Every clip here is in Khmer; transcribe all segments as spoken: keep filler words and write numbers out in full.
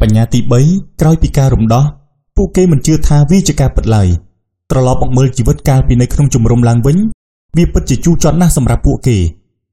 បញ្ញាទីបីក្រោយពីការរំដោះពួកគេមិនជឿថាវាជាការពិតឡើយត្រឡប់មកមើលជីវិតកាលពីនៅក្នុងជំរំឡើងវិញវាពិតជាជូរចត់ណាស់សម្រាប់ពួកគេ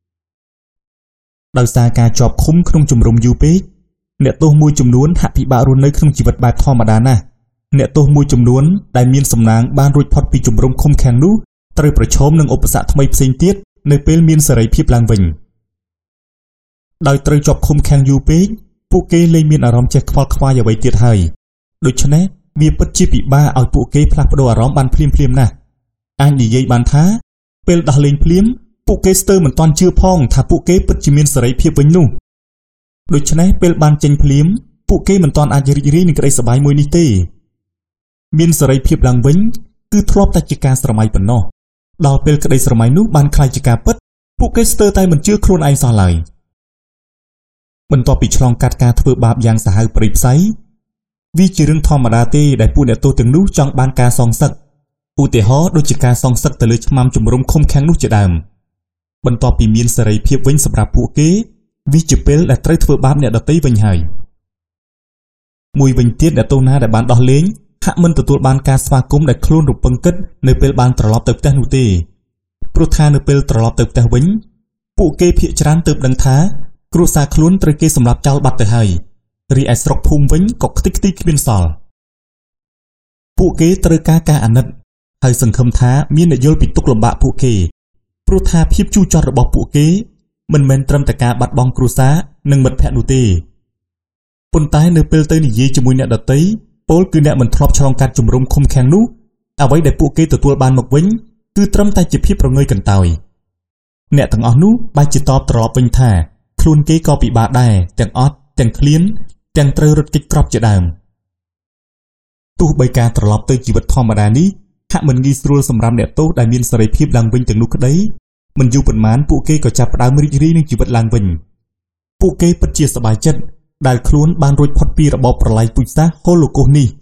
ដោយសារការជាប់ឃុំក្នុងជំរំយូរពេកអ្នកទោសមួយចំនួនហាក់ពិបាករស់នៅក្នុងជីវិតបែបធម្មតាណាស់អ្នកទោសមួយចំនួនដែលមានសំណាងបានរួចផុតពីជំរំឃុំឃាំងនោះត្រូវប្រឈមនឹងឧបសគ្គថ្មីផ្សេងទៀតនៅពេលមានសេរីភាពឡើងវិញដោយត្រូវជាប់ឃុំឃាំងយូរពេកពួកគេលែងមានអារម្មណ៍ចេះខ្វល់ខ្វាយអ្វីទៀតហើយដូច្នេះវាពិតជាពិបាកឲ្យពួកគេផ្លាស់ប្ដូរអារម្មណ៍បានភ្លាមភ្លាមណាស់អាចនិយាយបានថាពេលដោះលែងភ្លាមពួកគេស្ទើរមិនទាន់ជឿផងថាពួកគេពិតជាមានសេរីភាពវិញនោះដូច្នេះពេលបានចេញភ្លាមពួកគេមិនទាន់អាចរីករាយនឹងក្តីសប្បាយមួយនេះទេមានសេរីភាពឡើងវិញគឺធ្លាប់តែជាការស្រមៃប៉ុណ្ណោះដល់ពេលក្តីស្រមៃនោះបានคล้ายជាការពិតពួកគេស្ទើរតែមិនជឿខ្លួនឯងសោះឡើយបន្ទាប់ពីឆ្លងកាត់ការធ្វើបាបយ៉ាងសាហាវព្រៃផ្សៃវាជារឿងធម្មតាទេដែលពួកអ្នកទោសទាំងនោះចង់បានការសងសឹកឧទាហរណ៍ដូចជាការសងសឹកទៅលើឆ្មាំជំរំឃុំឃាំងនោះជាដើមបន្ទាប់ពីមានសេរីភាពវិញសម្រាប់ពួកគេវាជាពេលដែលត្រូវធ្វើបាបអ្នកដទៃវិញហើយមួយវិញទៀតអ្នកទោសណាដែលបានដោះលែងហាក់មិនទទួលបានការស្វាគមន៍ដែលខ្លួនរំពឹងគិតនៅពេលបានត្រឡប់ទៅផ្ទះនោះទេព្រោះថានៅពេលត្រឡប់ទៅផ្ទះវិញពួកគេភាគច្រើនទើបដឹងថាគ្រួសារខ្លួនត្រូវគេសម្លាប់ចោលបាត់ទៅហើយរីឯស្រុកភូមិវិញក៏ខ្ទេចខ្ទីគ្មានសល់ពួកគេត្រូវការការអាណិតហើយសង្ឃឹមថាមានអ្នកយល់ពីទុក្ខលំបាកពួកគេព្រោះថាភាពជូរចត់របស់ពួកគេមិនមែនត្រឹមតែការបាត់បង់គ្រួសារនិងមិត្តភក្តិនោះទេប៉ុន្តែនៅពេលទៅនិយាយជាមួយអ្នកដទៃពលគឺអ្នកមិនធ្លាប់ឆ្លងកាត់ជំរំឃុំឃាំងនោះអ្វីដែលពួកគេទទួលបានមកវិញគឺត្រឹមតែជាភាពប្រងើយកន្តើយអ្នកទាំងអស់នោះបែរជាតបត្រឡប់វិញថាខ្លួនគេក៏ពិបាកដែរទាំងអត់ទាំងឃ្លានទាំងត្រូវរត់គេចក្រប់ជាដើមទោះបីការត្រឡប់ទៅជីវិតធម្មតានេះហាក់មិនងាយស្រួលសម្រាប់អ្នកទោសដែលមានសេរីភាពឡើងវិញទាំងនោះក្តីមិនយូរប៉ុន្មានពួកគេក៏ចាប់ផ្ដើមរីករាយនឹងជីវិតឡើងវិញពួកគេពិតជាសប្បាយចិត្តដែលខ្លួនបានរួចផុតពីរបបប្រល័យពូជសាសន៍ហូឡូកូសនេះ